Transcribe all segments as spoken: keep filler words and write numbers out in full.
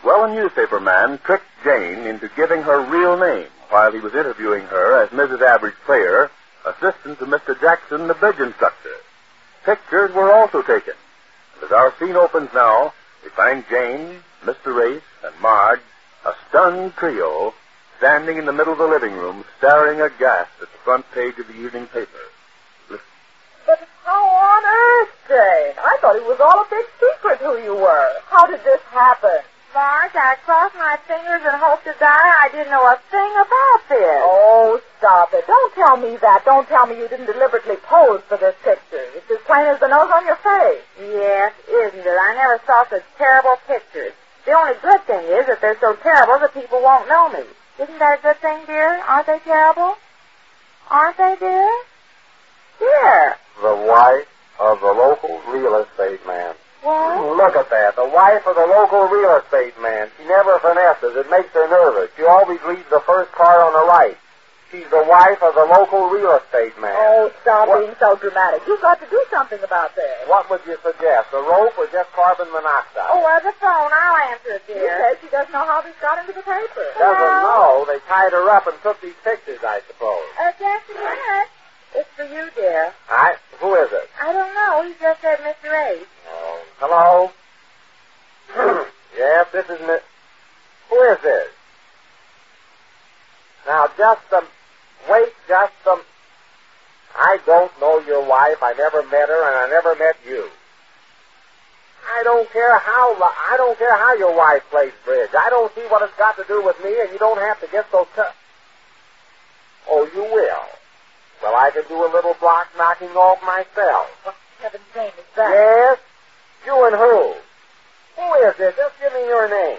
Well, a newspaper man tricked Jane into giving her real name while he was interviewing her as Missus Average Player, assistant to Mister Jackson, the bridge instructor. Pictures were also taken. And as our scene opens now, we find Jane, Mister Race, and Marge, a stunned trio, standing in the middle of the living room, staring aghast at the front page of the evening paper. Listen. But how on earth, Jane? I thought it was all a big secret who you were. How did this happen? Marge, I crossed my fingers and hoped to die I didn't know a thing about this. Oh, stop it. Don't tell me that. Don't tell me you didn't deliberately pose for this picture. It's as plain as the nose on your face. Yes, isn't it? I never saw such terrible pictures. The only good thing is that they're so terrible that people won't know me. Isn't that a good thing, dear? Aren't they terrible? Aren't they, dear? Dear. The wife of the local real estate man. What? Look at that. The wife of the local real estate man. She never finesses. It makes her nervous. She always leaves the first car on the right. She's the wife of the local real estate man. Oh, stop what? being so dramatic. You've got to do something about this. What would you suggest? A rope or just carbon monoxide? Oh, well, the phone. I'll answer it, You dear. said she doesn't know how this got into the paper. Doesn't know. They tied her up and took these pictures, I suppose. Uh, just a minute. It's for you, dear. I, who is it? I don't know. He just said Mister Ace. Oh, hello? Yes, this is Miss... Who is this? Now, just um, wait, just um, I don't know your wife. I never met her, and I never met you. I don't care how, I don't care how your wife plays bridge. I don't see what it's got to do with me, and you don't have to get so tough. Oh, you will. Well, I can do a little block knocking off myself. What heaven's name is that? Yes? You and who? Who is it? Just give me your name.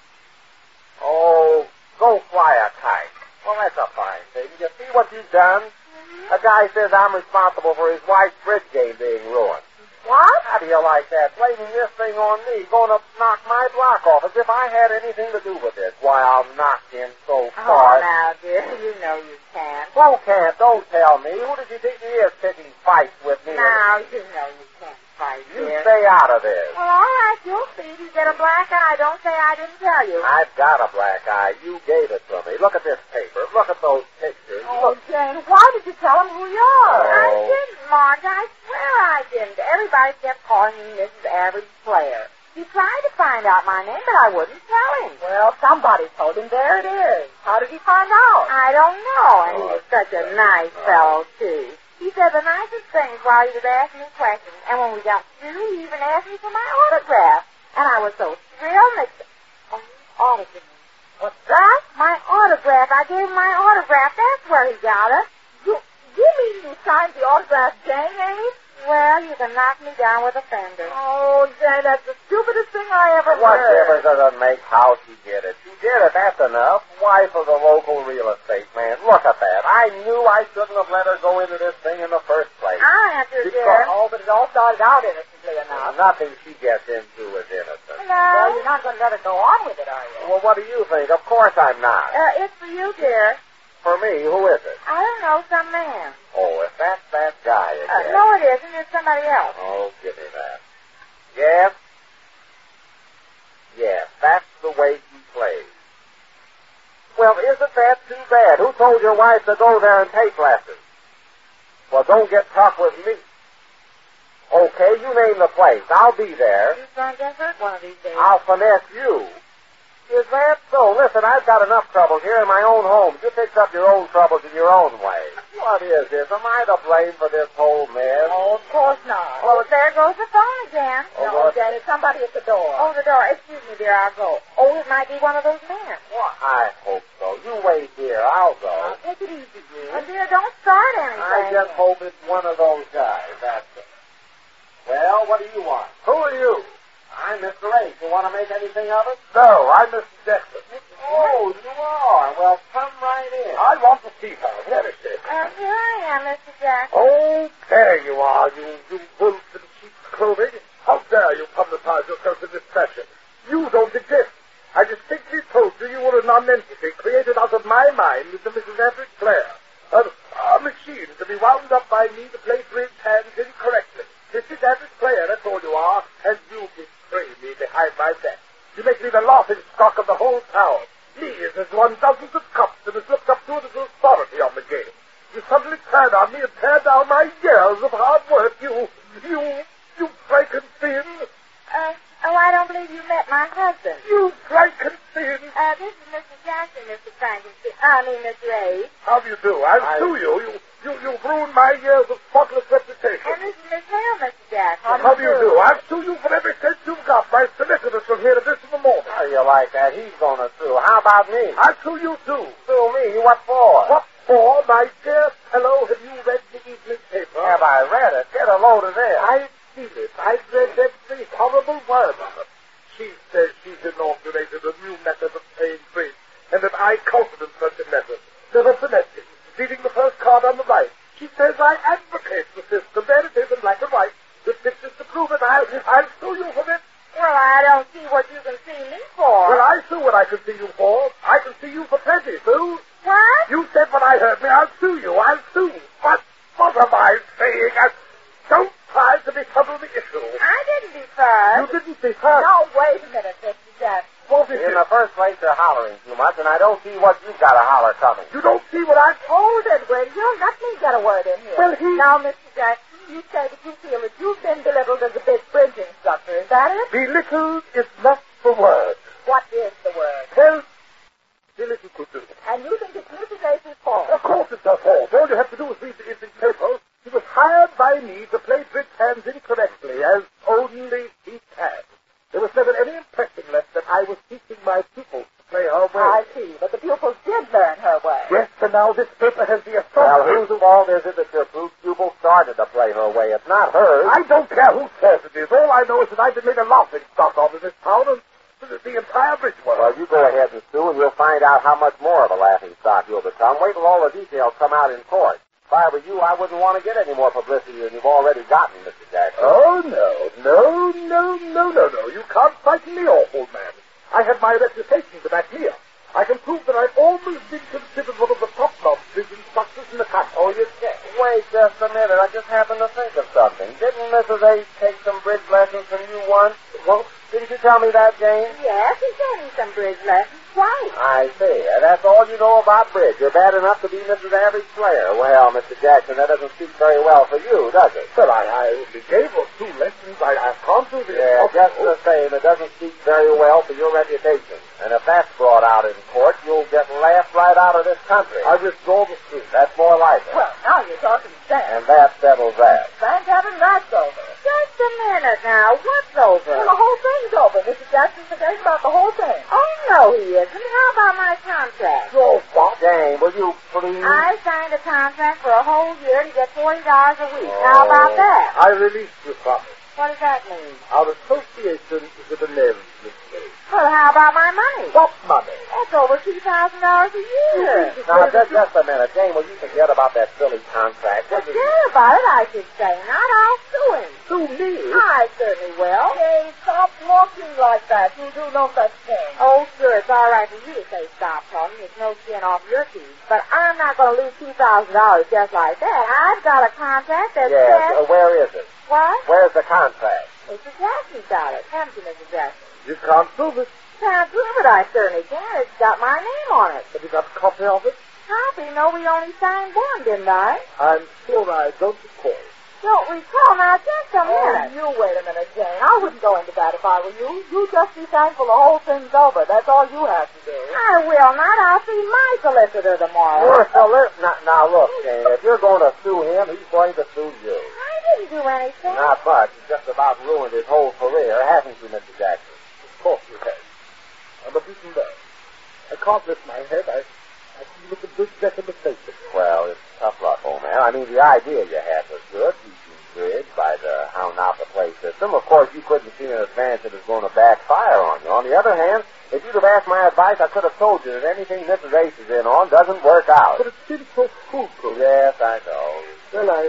Oh, go fly a kite. Well, that's a fine thing. You see what you've done? Mm-hmm. A guy says I'm responsible for his wife's bridge game being ruined. What? How do you like that? Blaming this thing on me, going to knock my block off as if I had anything to do with this. Why, I'll knock him so Oh, far. now, dear, you know you can't. Who can't? Don't tell me. Who does he think he is picking fights with me? Now, you know you can't fight, You dear. stay out of this. Well, all right, you'll see. If you get a black eye, don't say I didn't tell you. I've got a black eye. You gave it to me. Look at this paper. Look at those pictures. Oh, Look. Jane, why did you tell him who you are? I Oh. didn't, Marge. I swear I didn't. Everybody kept calling me Missus Average Player. He tried to find out my name, but I wouldn't tell him. Well, somebody told him. There it is. How did he find out? I don't know, and he Oh, was such a nice fellow, too. He said the nicest things while he was asking me questions, and when we got through, he even asked me for my autograph. And I was so thrilled and ex- oh, autograph. What's that? My autograph. I gave him my autograph. That's where he got it. You, you mean you signed the autograph, Jane, Ace? Well, you can knock me down with a fender. Oh, Jane, that's the stupidest thing I ever What heard. difference does it make how she did it? She did it, that's enough. Wife of the local real estate man. Look at that. I knew I shouldn't have let her go into this thing in the first place. I'll answer, Because- dear. Oh, but it all started out innocently enough. Nothing she gets into is innocent. Well, No. you're not going to let her go on with it, are you? Well, what do you think? Of course I'm not. Uh, it's for you, dear. For me, who is it? I don't know, some man. Oh, if that's that guy Uh, again. no, it isn't. It's somebody else. Oh, give me that. Yes? Yes, that's the way he plays. Well, isn't that too bad? Who told your wife to go there and take lessons? Well, don't get tough with me. Okay, you name the place. I'll be there. You're going to get hurt one of these days. I'll finesse you. Is that so? Listen, I've got enough troubles here in my own home. You fix up your own troubles in your own way. What is this? Am I to blame for this whole mess? Oh, of course not. Oh, there goes the phone again. Oh, no, what? Jane, it's somebody at the door. Oh, the door. Excuse me, dear. I'll go. Oh, it might be one of those men. Well, I hope so. You wait here. I'll go. Now, take it easy, you. Oh, dear, don't start I anything. just hope it's one of those guys. That's it. Well, what do you want? Who are you? I'm Mister Ace. You want to make anything of it? No, I'm Mister Jackson. Oh, you are. Well, come right in. I want to see her. Where is she? Uh, here I am, Mister Jackson. Oh, there you are, you, you wolf in sheep's clothing. How dare you publicize yourself in this fashion? You don't exist. I distinctly told you you were a nonentity created out of my mind with the Missus Average Player. A, a machine to be wound up by me to play bridge hands incorrectly. Missus Average Player, that's all you are, and you betray me behind my back. You make me the laughing stock of the whole town. Me as has won dozens of cups and has looked up to it as an authority on the game. You suddenly turn on me and tear down my years of hard work. You, you, you Frankenstein. Uh, oh, I don't believe you met my husband. You Frankenstein. Uh, this is Mister Jackson, Mister Frankenstein. I mean, Mister A. How do you do? I'll I... sue you. You, you, you've ruined my years of spotless reputation. And this is Miss Hale, Mister Jackson. How do you do? I'll sue you for every cent you've got. My solicitors from here to this in the morning. How do you like that? He's going to sue. How about me? I'll sue you, too. Sue me? What for? What for, my dear fellow? Have you read the evening paper? Have I read it? Get a load of this. I've seen it. I've read every horrible word of it. She says she's inaugurated a new method of paying bridge, and that I countenance such a method. Never finessing, leaving the first card on the right. She says I advocate the system. There it is in black and white, with pictures to prove it. I'll, I'll sue you for this. Well, I don't see what you can see me for. Well, I sue what I can see you for. I can see you for plenty, Sue. What? You said when I heard me, I'll sue you. I'll sue. What? What am I saying? I don't try to befuddle the issue. I didn't defer. You didn't defer. Now, wait a minute, Mister Jackson. What is In it? the first place, you're hollering too much, and I don't see what you've got to holler coming. You don't see what I... Hold it, will you? Let me get a word in here. Well, he... Now, Mister Jackson, you say that you feel that you've been belittled as a big bridge instructor. Is that it? Belittled is not the word. What is the word? Well, belittled could do. And you think it's Missus Ace's fault? Of course it's her fault. All you have to do is read the evening paper. He was hired by me to play bridge hands incorrectly, as only he can. There was never any impression left that I was teaching my pupils to play her way. I see, but the pupils did learn her way. Yes, and now this paper has the Well, authority. whose fault is it that your pupil started to play her way? It's not hers. I don't care who says it is. All I know is that I've been made a laughing stock of in this town, and the, the entire bridge world. Well, you go ahead and sue, and we'll find out how much more of a laughing stock you'll become. Wait till all the details come out in court. If I were you, I wouldn't want to get any more publicity than you've already gotten, Mister Jackson. Oh, no, no, no, no, no, no. You can't frighten me off, old man. I have my reputation to back me up. I can prove that I've always been considered one of the top-notch bridge instructors in the country. Oh, you can't. Wait just a minute. I just happened to think of something. Didn't Missus A take some bridge lessons from you once? Well, didn't you tell me that, Jane? Yes, he gave me some bridge lessons twice. I see. And that's all you know about bridge. You're bad enough to be Missus Average Player. Well, Mister Jackson, that doesn't speak very well for you, does it? Well, I, I only gave her two lessons. I, I can't do this. Yeah, just the same, it doesn't speak very well for your reputation. And if that's brought out in court, you'll get laughed right out of this country. I withdraw the suit. That's more like it. Well, now you're talking sense. And that settles that. Thank heaven that's over. Just a minute now. What's over? Well, the whole thing's over. Mister Jackson's forgetting about the whole thing. Oh, no, he isn't. How about my contract? Your what? Jane, will you please? I signed a contract for a whole year to get forty dollars a week. How about that? I released you from it. What does that mean? Our association is a benevolent place. Well, how about my money? What money? That's over two thousand dollars a year. Now, just, just a minute. Jane, will you forget about that silly contract? This is- Forget about it, I should say. Not I'll sue him. Sue me? I certainly will. Hey, stop talking like that. You do no such thing. Oh, sure, it's all right for you to say stop talking. It's no skin off your teeth. But I'm not going to lose two thousand dollars just like that. I've got a contract that Yes, says... uh, where is it? What? Where's the contract? Mister Jackson's got it. Haven't you, Mister Jackson? You can't prove it. Can't prove it, I certainly can. It's got my name on it. Have you got a copy of it? Copy? No, we only signed one, didn't I? I'm sure I don't recall. Don't recall. Now, just a Oh, minute. you wait a minute, Jane. I wouldn't go into that if I were you. You just be thankful the whole thing's over. That's all you have to do. I will not. I'll see my solicitor tomorrow. You're so li- now, now, look, Jane, if you're going to sue him, he's going to sue you. I didn't do anything. Not much. He's just about ruined his whole career, hasn't you, Mister Jackson? Of course you have. I'm a beaten man. I can't lift my head. I, I can look at this deck of mistake. Well, it's tough luck, old man. I mean, the idea you had was good. Teaching bridge by the hound out the play system. Of course, you couldn't see in advance that it was going to backfire on you. On the other hand, if you'd have asked my advice, I could have told you that anything Missus Ace is in on doesn't work out. But it seems so foolproof. Yes, I know. Well, I...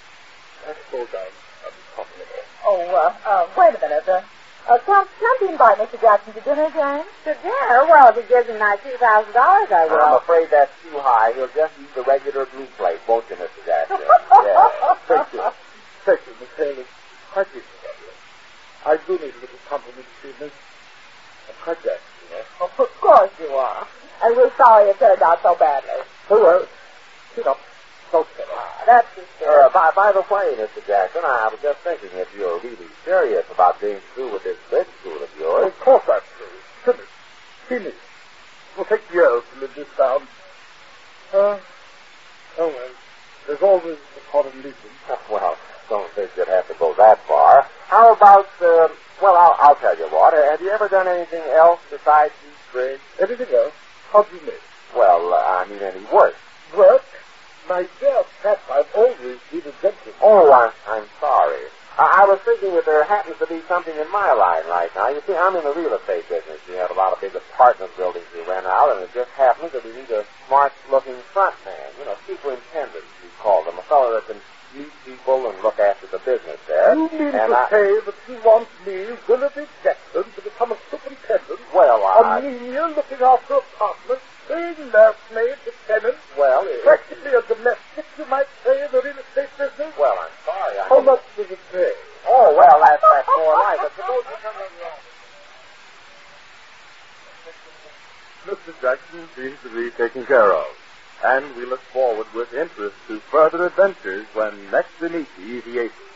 I suppose I'm, I'm talking about. Oh, uh, uh, wait a minute. Uh, uh, can't, can't you invite Mister Jackson to dinner, Jane? To dinner? Well, if he gives me my two thousand dollars, I will. I'm afraid that's too high. He'll just use the regular blue plate, won't you, Mister Jackson? Yeah. Thank you. Thank you, Miss Haley. Quite decent of you. I do need a little compliment this evening. And quite that, you know. Oh, of course you are. And we're sorry it turned out so badly. Oh, well, sit up. Don't sit up. Ah, that's the Uh, by, by the way, Mister Jackson, I was just thinking if you're really serious about being through with this bridge school of yours. Of course I'm true. Finish. Finish. It will take years to live this down. Uh, oh, well, there's always the possibility. Well, don't think you'd have to go that far. How about, uh, well, I'll, I'll tell you what. Have you ever done anything else besides these bridge? Anything else? How do you mean? Well, uh, I mean any work. Work? My dear Pat, I've always been adventurous. Oh, I'm, I'm sorry. I, I was thinking that there happens to be something in my line right now. You see, I'm in the real estate business. We have a lot of big apartment buildings we rent out, and it just happens that we need a smart-looking front man. You know, superintendent, we call them. A fellow that can meet people and look after the business there. You mean and to I, say that you want me, Willoughby Jackson, to become a superintendent? Well, I... A menial looking after apartments, paying nursemaid to tenants? Well, it, Practically a domestic, you might say, in the real estate business? well, I'm sorry. I How much does it pay? Oh, well, that's, that's more like it. Suppose you come in here. Mister Jackson seems to be taken care of, and we look forward with interest to further adventures when next we meet the Easy Aces.